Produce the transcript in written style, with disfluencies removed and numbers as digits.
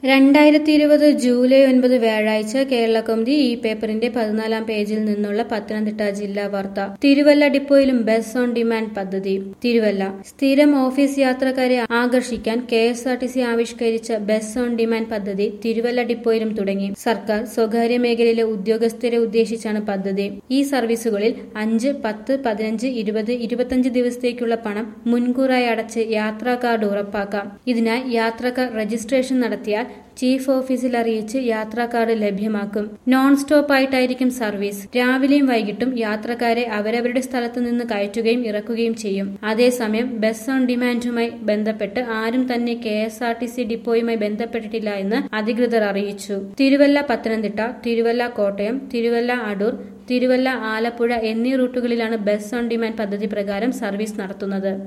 2020 July 9 വ്യാഴാഴ്ച കേരളകൗമുദി ഈ പേപ്പറിന്റെ 14-ാം പേജിൽ നിന്നുള്ള പത്തനംതിട്ട ജില്ലാ വാർത്ത. തിരുവല്ല ഡിപ്പോയിലും ബസ് ഓൺ ഡിമാൻഡ് പദ്ധതി. തിരുവല്ല സ്ഥിരം ഓഫീസ് യാത്രക്കാരെ ആകർഷിക്കാൻ KSRTC ആവിഷ്കരിച്ച ബസ് ഓൺ ഡിമാൻഡ് പദ്ധതി തിരുവല്ല ഡിപ്പോയിലും തുടങ്ങി. സർക്കാർ സ്വകാര്യ മേഖലയിലെ ഉദ്യോഗസ്ഥരെ ഉദ്ദേശിച്ചാണ് പദ്ധതി. ഈ സർവീസുകളിൽ 5, 10, 15, 20, 25 ദിവസത്തേക്കുള്ള പണം മുൻകൂറായി അടച്ച് യാത്രാ കാർഡ് ഉറപ്പാക്കാം. ഇതിനായി യാത്രക്കാർ രജിസ്ട്രേഷൻ നടത്തിയാൽ ചീഫ് ഓഫീസിൽ അറിയിച്ച് യാത്രാ കാർഡ് ലഭ്യമാക്കും. നോൺ സ്റ്റോപ്പ് ആയിട്ടായിരിക്കും സർവീസ്. രാവിലെയും വൈകിട്ടും യാത്രക്കാരെ അവരവരുടെ സ്ഥലത്തു നിന്ന് കയറ്റുകയും ഇറക്കുകയും ചെയ്യും. അതേസമയം ബസ് ഓൺ ഡിമാൻഡുമായി ബന്ധപ്പെട്ട് ആരും തന്നെ KSRTC ഡിപ്പോയുമായി ബന്ധപ്പെട്ടിട്ടില്ല എന്ന് അധികൃതർ അറിയിച്ചു. തിരുവല്ല പത്തനംതിട്ട, തിരുവല്ല കോട്ടയം, തിരുവല്ല അടൂർ, തിരുവല്ല ആലപ്പുഴ എന്നീ റൂട്ടുകളിലാണ് ബസ് ഓൺ ഡിമാൻഡ് പദ്ധതി പ്രകാരം സർവീസ് നടത്തുന്നത്.